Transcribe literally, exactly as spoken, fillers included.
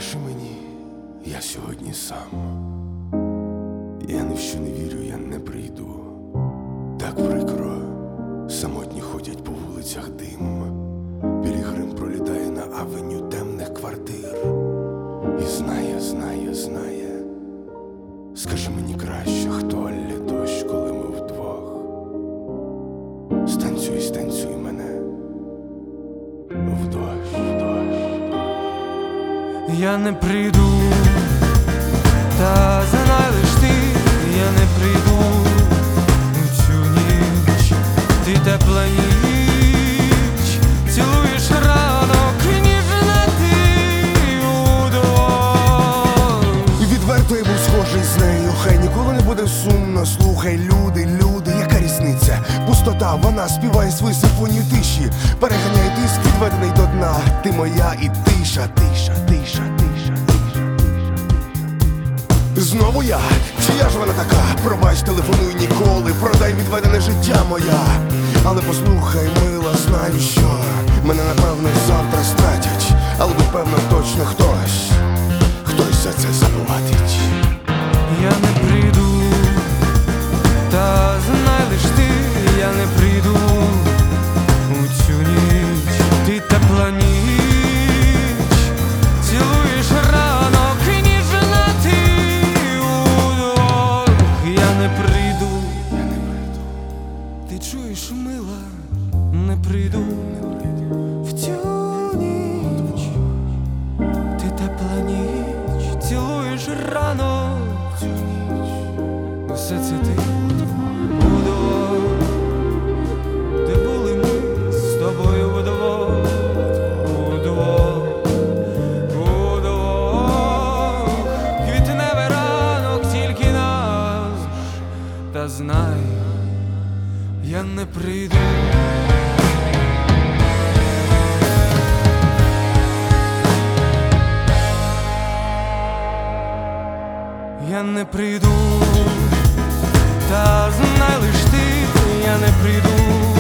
Напиши мені, я сьогодні сам. Я ні в що не вірю, я не прийду. Так прикро, самотні ходять по вулицях дим. Пілігрим пролітає на авеню темних квартир. І знає, знає, знає. Скажи мені краще, хто лє дощ, коли ми вдвох. Станцюй, станцюй мене в дощ, в дощ. Я не прийду, та знай лиш ти, я не прийду у цю ніч. Ти тепла ніч, цілуєш ранок, ніжна ти удвох. Відверто я був схожий з нею, хай ніколи не буде сумно. Слухай, люди, люди, яка різниця? Пустота, вона співає свою симфонію тиші. Переганяє тиск, відведений до дна. Ти моя і тиша, тиша, тиша, тиша, тиша. Знову я? Чия ж вона така? Пробач, телефонуй ніколи, продай відведене життя моя. Але послухай, мила, знаю, що мене напевно завтра стратять. Але напевно точно хтось, хтось за це заплатить. Я не прийду, та знай лиш ти, я не прийду у цю ніч. Ти тепла ніч, цілуєш ранок, ніжна ти удвох. Я не прийду, Я не прийду, ти чуєш, мила, не прийду в цю ніч. Ти тепла ніч, цілуєш ранок, цю ніч. все це ти удвох. Де були ми з тобою вдвох, удвох, удвох. Квітневий ранок тільки нас, та знай, я не прийду. Я не прийду, та знай лиш ти, я не прийду.